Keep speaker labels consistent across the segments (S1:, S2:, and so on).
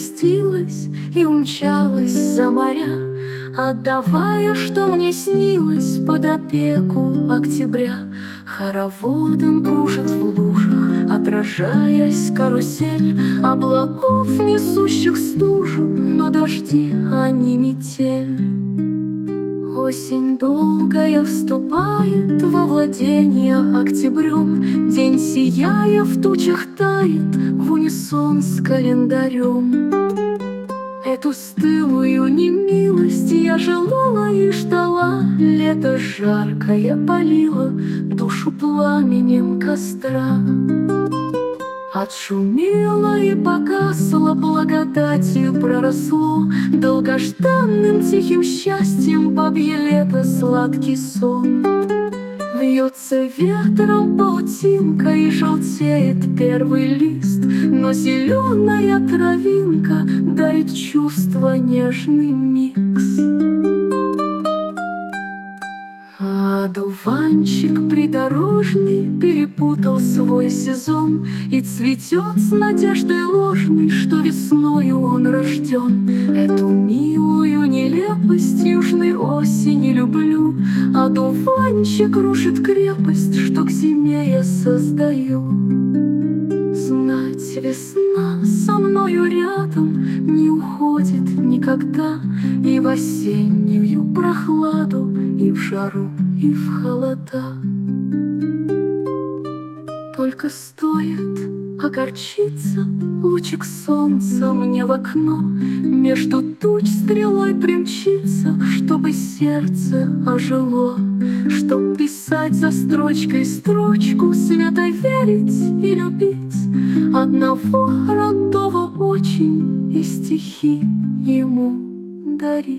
S1: простилась и умчалась за моря, отдавая, что мне снилось, под опеку октября. Хороводом кружит в лужах, отражаясь карусель облаков, несущих стужу, но дожди, а не метель. Осень долгая вступает во владение октябрем, день, сияя в тучах, тает в унисон с календарем. Эту стылую немилость я желала и ждала, лето жаркое палило душу пламенем костра. Отшумело и погасло, благодатью проросло, долгожданным тихим счастьем бабье лето сладкий сон. Вьется ветром паутинка и желтеет первый лист, но зеленая травинка дарит чувство нежный микс. А одуванчик придорожный перепутал свой сезон и цветет с надеждой ложной, что весною он рожден. Эту милую нелепость южной осени люблю. Одуванчик рушит крепость, что к зиме я создаю. Знать, весна со мною рядом не уходит никогда, и в осеннюю прохладу, и в жару, и в холода. Только стоит огорчиться, лучик солнца мне в окно между туч стрелой примчится, чтобы сердце ожило, чтоб писать за строчкой строчку, свято верить и любить одного родного очень и стихи ему дарить.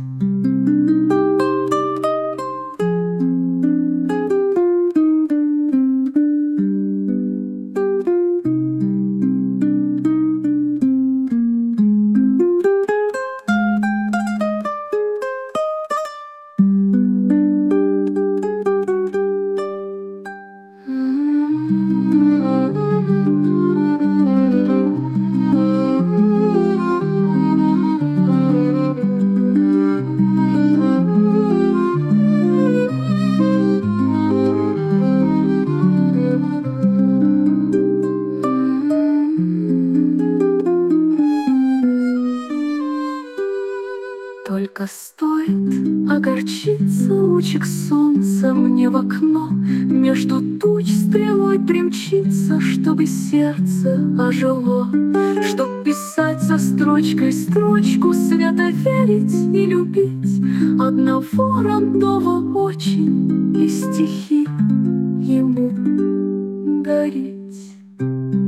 S1: Только стоит огорчиться, лучик солнца мне в окно между туч стрелой примчится, чтобы сердце ожило, чтоб писать за строчкой строчку, свято верить и любить одного родного очень и стихи ему дарить.